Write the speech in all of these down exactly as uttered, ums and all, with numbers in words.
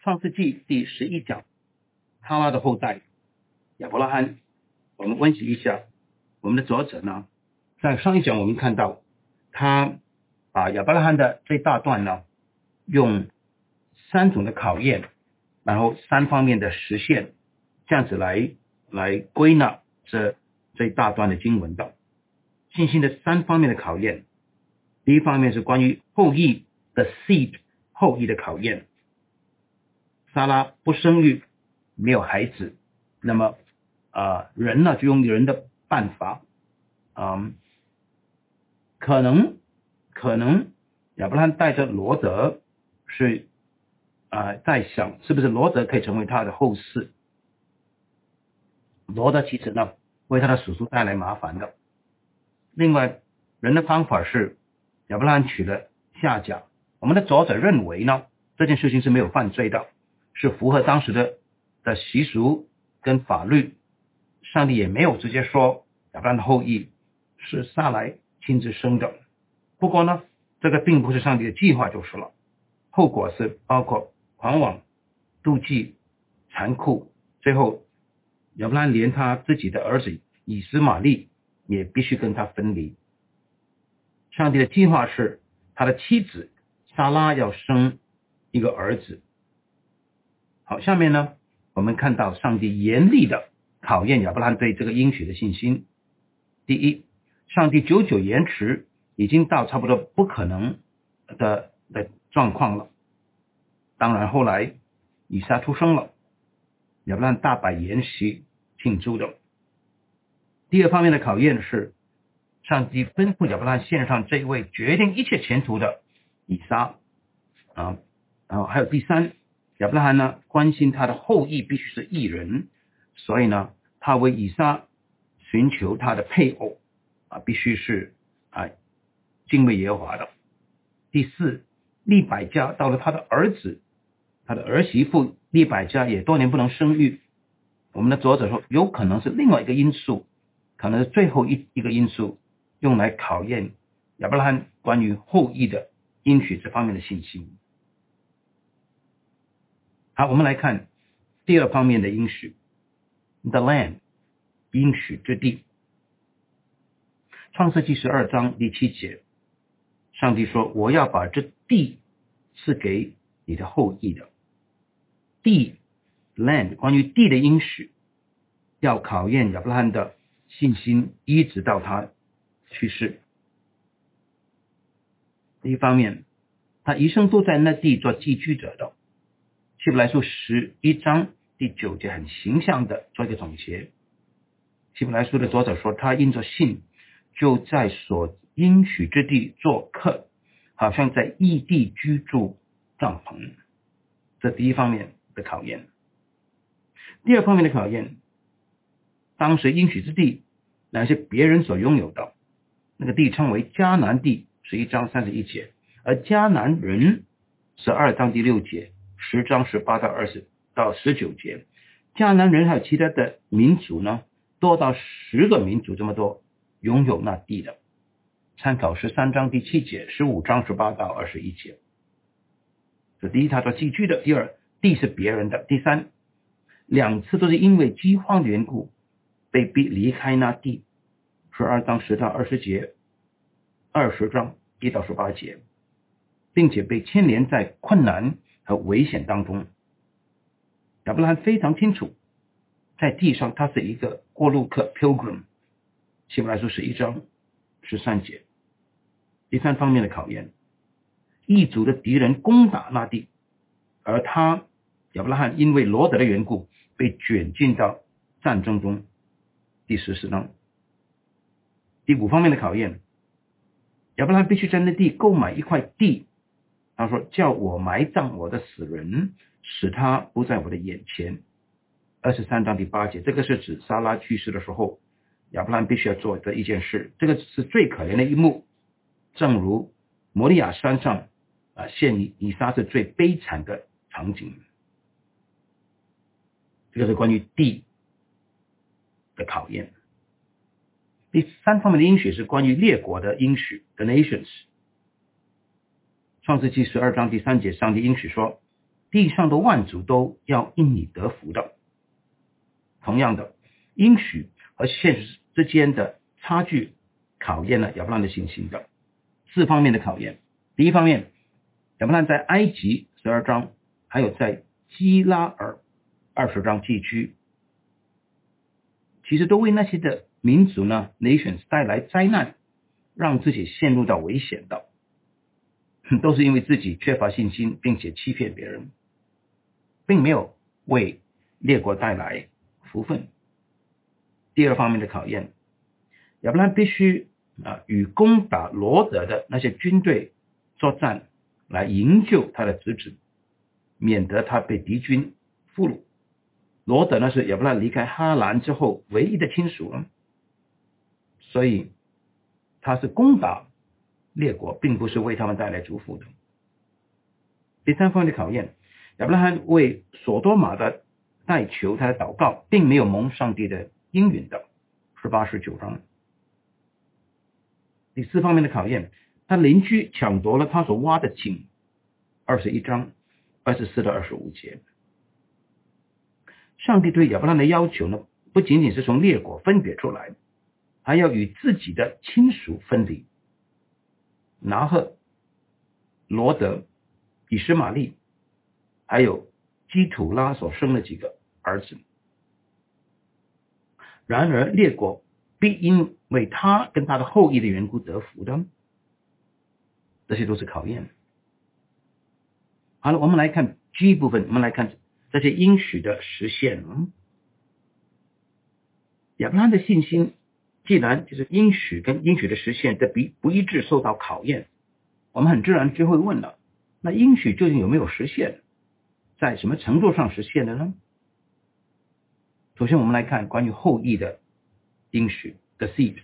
创世纪第十一讲，哈拉的后代亚伯拉罕。我们温习一下我们的作者呢，在上一讲我们看到他把亚伯拉罕的这大段呢，用三种的考验，然后三方面的实现，这样子来来归纳这这一大段的经文的信心的三方面的考验。第一方面是关于后裔的 seed 后裔的考验，撒拉不生育，没有孩子，那么呃人呢就用人的办法，嗯，可能可能亚伯拉罕带着罗德是呃在想是不是罗德可以成为他的后嗣。罗德其实呢为他的叔叔带来麻烦的。另外人的方法是亚伯拉罕娶了夏甲，我们的作者认为呢这件事情是没有犯罪的，是符合当时的的习俗跟法律，上帝也没有直接说亚伯拉罕的后裔是撒来亲自生的。不过呢这个并不是上帝的计划就是了，后果是包括狂妄、妒忌、残酷，最后亚伯拉罕连他自己的儿子以实玛利也必须跟他分离。上帝的计划是他的妻子撒拉要生一个儿子。好，下面呢我们看到上帝严厉的考验亚伯拉罕对这个应许的信心。第一，上帝久久延迟，已经到差不多不可能的的状况了。当然后来以撒出生了，亚伯拉罕大摆筵席庆祝的。第二方面的考验是上帝吩咐亚伯拉罕献上这一位决定一切前途的以撒啊，然后还有第三，亚伯拉罕呢关心他的后裔必须是义人，所以呢他为以撒寻求他的配偶啊，必须是啊敬畏耶和华的。第四，利百加到了他的儿子，他的儿媳妇利百加也多年不能生育。我们的作者说有可能是另外一个因素，可能是最后一一个因素，用来考验亚伯拉罕关于后裔的应许这方面的信心。好，我们来看第二方面的应许 The land 应许之地。创世纪十二章第七节，上帝说我要把这地赐给你的后裔的。地 land 关于地的应许要考验亚伯拉罕的信心，一直到他去世。第一方面，他一生都在那地做寄居者的。希伯来书十一章第九节很形象的做一个总结。希伯来书的作者说他因着信就在所应许之地做客，好像在异地居住帐篷。这第一方面的考验。第二方面的考验，当时应许之地乃是别人所拥有的，那个地称为迦南地，十一章三十一节，而迦南人十二章第六节，十章十八到二十到十九节，迦南人还有其他的民族呢，多到十个民族这么多拥有那地的。参考十三章第七节，十五章十八到二十一节。这第一，他做寄居的；第二，地是别人的；第三，两次都是因为饥荒的缘故被逼离开那地，十二章十到二十节，二十章一到十八节，并且被牵连在困难和危险当中。亚伯拉罕非常清楚，在地上他是一个过路客 pilgrim， 希伯来书十一章十三节。第三方面的考验，异族的敌人攻打那地，而他亚伯拉罕因为罗德的缘故被卷进到战争中。第十四章。第五方面的考验，亚伯拉罕必须在那地购买一块地，他说叫我埋葬我的死人，使他不在我的眼前。二十三章第八节，这个是指撒拉去世的时候亚伯拉罕必须要做的一件事，这个是最可怜的一幕，正如摩利亚山上啊献以以撒是最悲惨的场景。这个是关于地的考验。第三方面的应许是关于列国的应许 The nations。 创世纪十二章第三节，上帝应许说地上的万族都要因你得福的。同样的，应许和现实之间的差距考验了亚伯拉罕的信心的四方面的考验。第一方面，亚伯拉罕在埃及十二章，还有在基拉尔二十章寄居，其实都为那些的民族呢 nations 带来灾难，让自己陷入到危险的，都是因为自己缺乏信心，并且欺骗别人，并没有为列国带来福分。第二方面的考验，亚伯拉罕必须啊与攻打罗德的那些军队作战，来营救他的侄子，免得他被敌军俘虏。罗德呢是亚伯拉罕离开哈兰之后唯一的亲属了，所以他是攻打列国，并不是为他们带来祝福的。第三方面的考验，亚伯拉罕为所多玛的代求他的祷告，并没有蒙上帝的应允的，十八十九章。第四方面的考验，他邻居抢夺了他所挖的井，二十一章二十四到二十五节。上帝对亚伯拉罕的要求呢，不仅仅是从列国分别出来，还要与自己的亲属分离。拿赫、罗德、以实玛利还有基土拉所生的几个儿子。然而列国必因为他跟他的后裔的缘故得福的，这些都是考验。好了，我们来看 G 部分，我们来看这些应许的实现。亚伯拉罕的信心既然就是应许跟应许的实现的不一致受到考验，我们很自然就会问了，那应许究竟有没有实现，在什么程度上实现的呢？首先我们来看关于后裔的应许 the seed，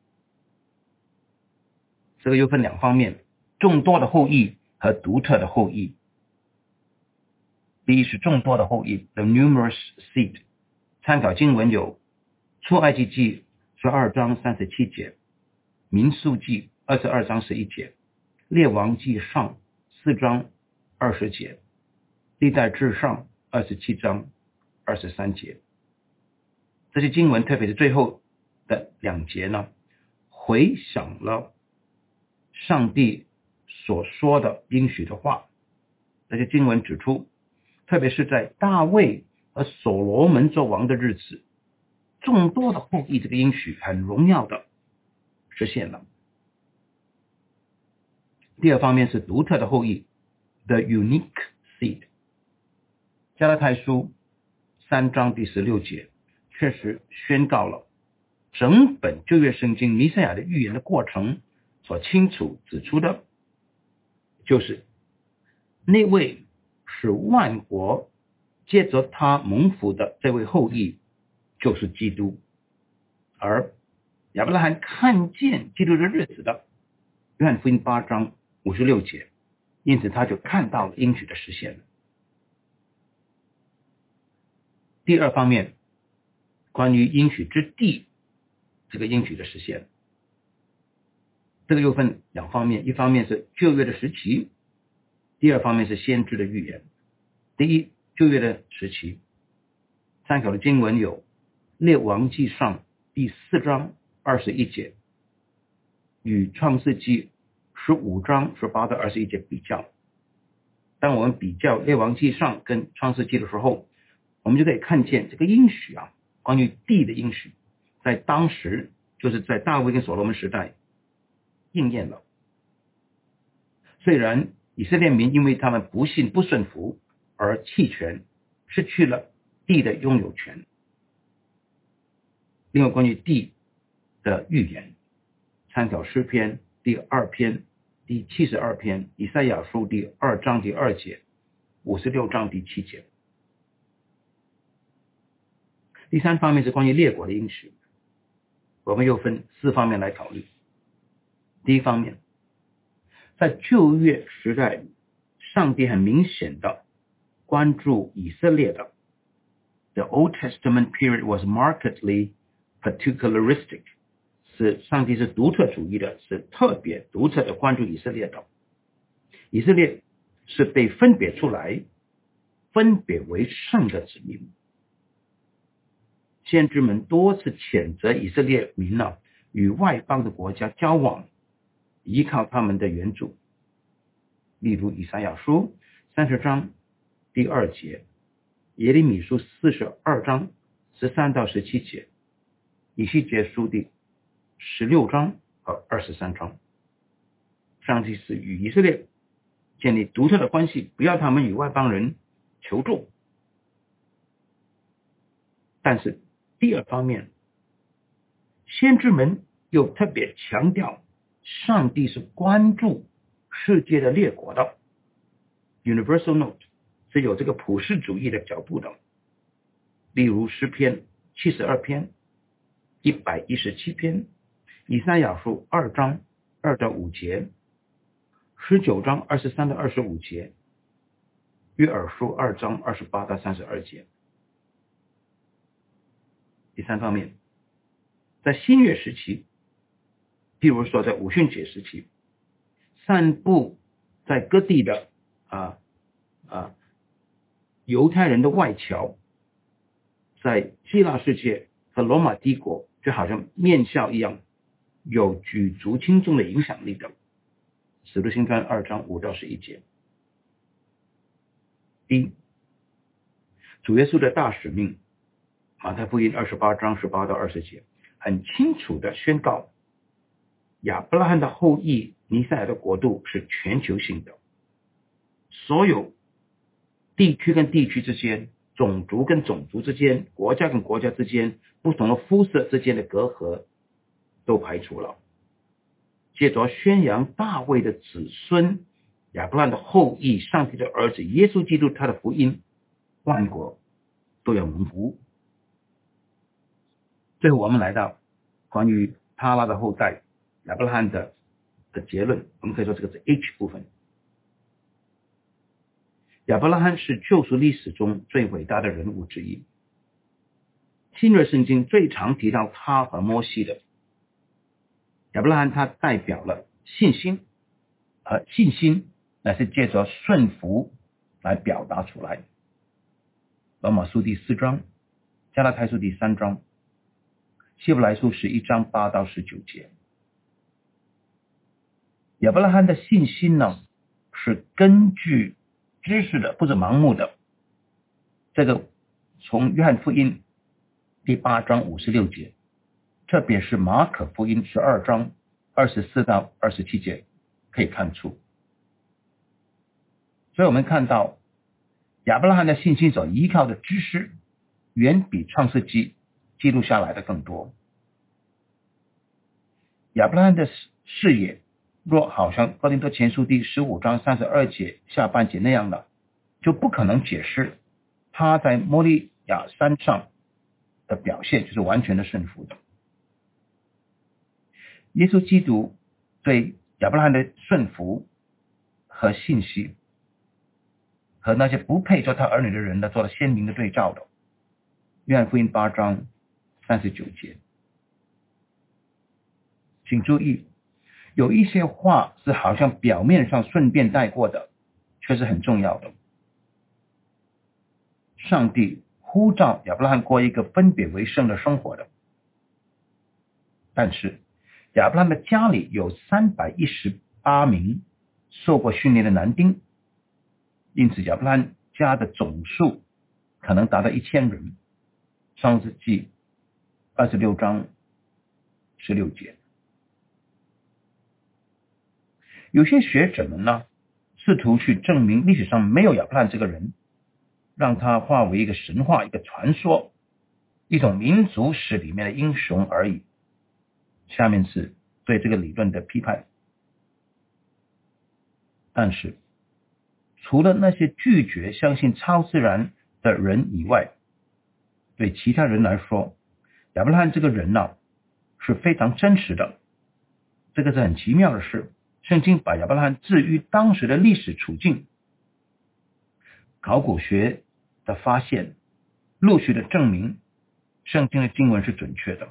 这个又分两方面，众多的后裔和独特的后裔。第一是众多的后裔 the numerous seed， 参考经文有出埃及记十二章三十七节，民数记二十二章十一节，列王记上四章二十节，历代志上二十七章二十三节。这些经文特别是最后的两节呢，回想了上帝所说的应许的话。这些经文指出，特别是在大卫和所罗门做王的日子，众多的后裔这个应许很荣耀的实现了。第二方面是独特的后裔 the unique seed， 加拉太书三章第十六节确实宣告了整本旧约圣经弥赛亚的预言的过程，所清楚指出的就是那位使万国借着他蒙福的这位后裔就是基督。而亚伯拉罕看见基督的日子的，约翰福音八章五十六节，因此他就看到了应许的实现了。第二方面，关于应许之地这个应许的实现，这个又分两方面，一方面是旧约的时期，第二方面是先知的预言。第一，旧约的时期，参考的经文有列王记上第四章二十一节，与创世纪十五章十八到二十一节比较。当我们比较列王记上跟创世纪的时候，我们就可以看见这个应许啊，关于地的应许，在当时就是在大卫跟所罗门时代应验了。虽然以色列民因为他们不信不顺服而弃权，失去了地的拥有权。另外关于地的预言，参考诗篇第二篇第七十二篇，以赛亚书第二章第二节，五十六章第七节。第三方面是关于列国的应许，我们又分四方面来考虑。第一方面，在旧约时代，上帝很明显的关注以色列的。The Old Testament period was markedly particularistic， 是上帝是独特主义的，是特别独特的关注以色列的。以色列是被分别出来， 分别为圣的子民。先知们多次谴责以色列民啊与外邦的国家交往，依靠他们的援助。例如以赛亚书三十章第二节，耶利米书四十二章十三到十七节，以西结书第十六章和二十三章。上帝是与以色列建立独特的关系，不要他们与外邦人求助。但是第二方面，先知们又特别强调上帝是关注世界的列国的 Universal Note 是有这个普世主义的脚步的。例如诗篇七十二篇、一百一十七篇、以赛亚书二章二到五节、十九章二十三到二十五节、约珥书二章二十八到三十二节。第三方面，在新约时期，譬如说在五旬节时期，散布在各地的啊啊犹太人的外侨，在希腊世界和罗马帝国就好像面笑一样，有举足轻重的影响力的。使徒行传二章五到十一节。第一，主耶稣的大使命，马太福音二十八章十八到二十节，很清楚的宣告亚伯拉罕的后裔弥赛亚的国度是全球性的，所有地区跟地区之间、种族跟种族之间、国家跟国家之间、不同的肤色之间的隔阂都排除了。接着宣扬大卫的子孙亚伯拉罕的后裔上帝的儿子耶稣基督他的福音，万国都要蒙福。最后我们来到关于他拉的后代亚伯拉罕的的结论，我们可以说这个是 H 部分。亚伯拉罕是救赎历史中最伟大的人物之一，新约圣经最常提到他和摩西的。亚伯拉罕他代表了信心，而信心乃是借着顺服来表达出来。罗马书第四章、加拉太书第三章、希伯来书十一章八到十九节。亚伯拉罕的信心呢，是根据知识的，不是盲目的。这个从约翰福音第八章五十六节，特别是马可福音十二章二十四到二十七节可以看出。所以我们看到亚伯拉罕的信心所依靠的知识远比创世纪记录下来的更多。亚伯拉罕的视野若好像哥林多前书第十五章三十二节下半节那样的，就不可能解释他在摩利亚山上的表现就是完全的顺服的。耶稣基督对亚伯拉罕的顺服和信息，和那些不配做他儿女的人呢，做了鲜明的对照的。约翰福音八章三十九节。请注意，有一些话是好像表面上顺便带过的，却是很重要的。上帝呼召亚伯拉罕过一个分别为圣的生活的，但是亚伯拉罕的家里有三百一十八名受过训练的男丁，因此亚伯拉罕家的总数可能达到一千人。创世纪二十六章十六节。有些学者们呢，试图去证明历史上没有亚伯拉罕这个人，让他化为一个神话、一个传说、一种民族史里面的英雄而已。下面是对这个理论的批判。但是除了那些拒绝相信超自然的人以外，对其他人来说，亚伯拉罕这个人呢，是非常真实的。这个是很奇妙的事。圣经把亚伯拉罕置于当时的历史处境，考古学的发现陆续的证明圣经的经文是准确的。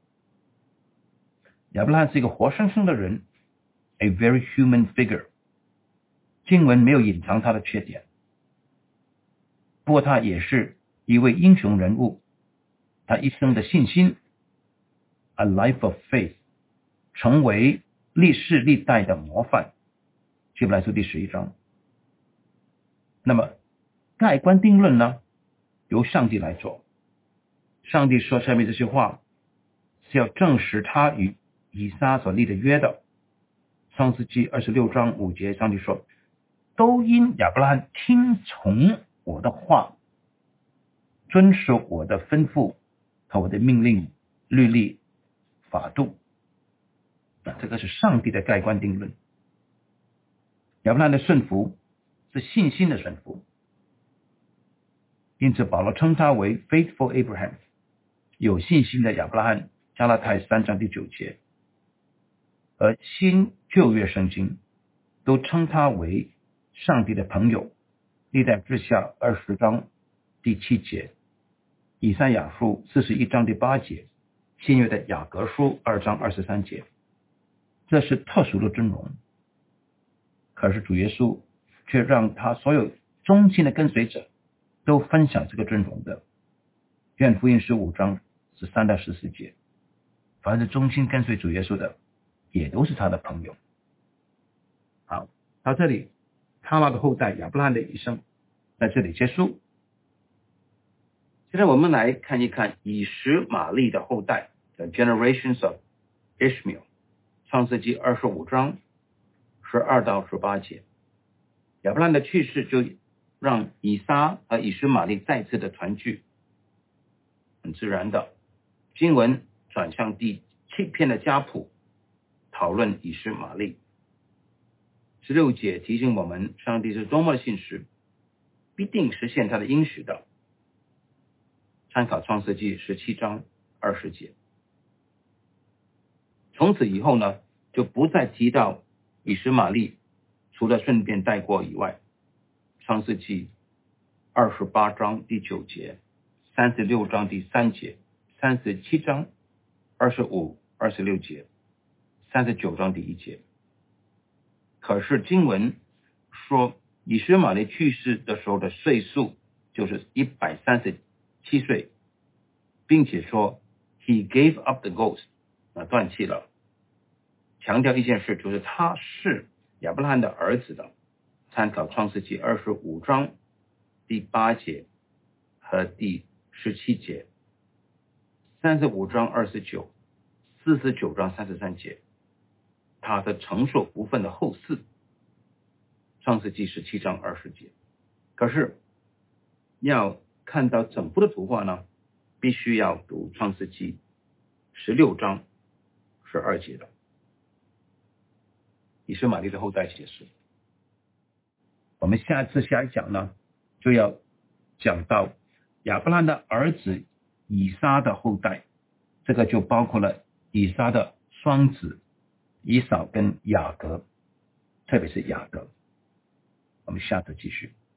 亚伯拉罕是一个活生生的人， a very human figure， 经文没有隐藏他的缺点。 不过他也是一位英雄人物，他一生的信心 A life of faith 成为历世历代的模范。希伯来书第十一章。那么盖棺定论呢，由上帝来做。上帝说下面这些话是要证实他与以撒所立的约的。创世纪二十六章五节，上帝说，都因亚伯拉罕听从我的话，遵守我的吩咐和我的命令、律例、法度。那这个是上帝的盖棺定论。亚伯拉罕的顺服是信心的顺服，因此保罗称他为 faithful Abraham， 有信心的亚伯拉罕，加拉太三章第九节。而新旧约圣经都称他为上帝的朋友，历代志下二十章第七节，以赛亚书四十一章第八节，新约的雅各书二章二十三节。这是特殊的尊荣，可是主耶稣却让他所有忠心的跟随者都分享这个尊荣的。约翰福音十五章十三到十四节，凡是忠心跟随主耶稣的，也都是他的朋友。好，到这里他拉的后代亚伯拉罕的一生在这里结束。现在我们来看一看以实玛利的后代 The Generations of Ishmael， 创世纪二十五章十二到十八节。亚伯拉罕的去世就让以撒和以实玛利再次的团聚，很自然的经文转向第七篇的家谱，讨论以实玛利。十六节提醒我们，上帝是多么的信实，必定实现他的应许的。参考创世纪十七章二十节。从此以后呢，就不再提到以实玛利，除了顺便带过以外。创世纪二十八章第九节，三十六章第三节，三十七章二十五、二十六节，三十九章第一节。可是经文说以实玛利去世的时候的岁数就是一百三十七岁，并且说 he gave up the ghost， 啊，断气了。强调一件事，就是他是亚伯拉罕的儿子的。参考创世纪二十五章第八节和第十七节，三十五章二十九，四十九章三十三节，他的承受部分的后嗣。创世纪十七章二十节。可是要看到整幅的图画呢，必须要读创世纪十六章十二节的。以实玛利的后代结束。我们下次下一讲呢，就要讲到亚伯拉罕的儿子以撒的后代，这个就包括了以撒的双子以扫跟雅各，特别是雅各。我们下次继续。